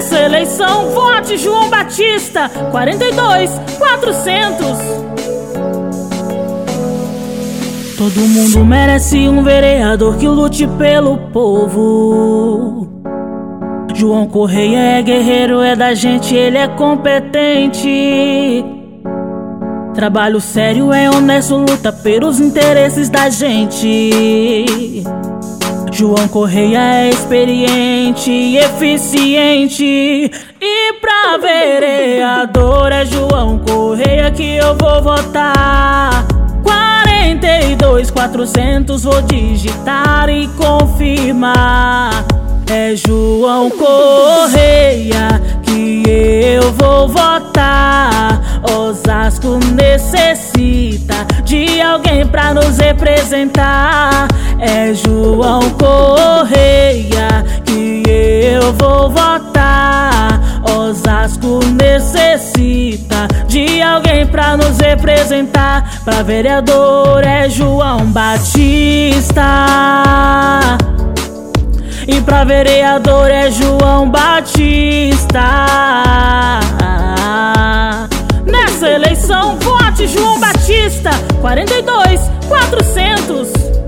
Nessa eleição, vote João Batista, 42.400. Todo mundo merece um vereador que lute pelo povo. João Correia é guerreiro, é da gente, ele é competente. Trabalho sério, é honesto, luta pelos interesses da gente. João Correia é experiente e eficiente. E pra vereador é João Correia que eu vou votar. 42.400 vou digitar e confirmar. É João Correia que eu vou votar. Osasco necessita de alguém pra nos representar. É João Correia que eu vou votar. Osasco necessita de alguém pra nos representar. Pra vereador é João Batista. E pra vereador é João Batista. Nessa eleição, vote João Batista, 42.400.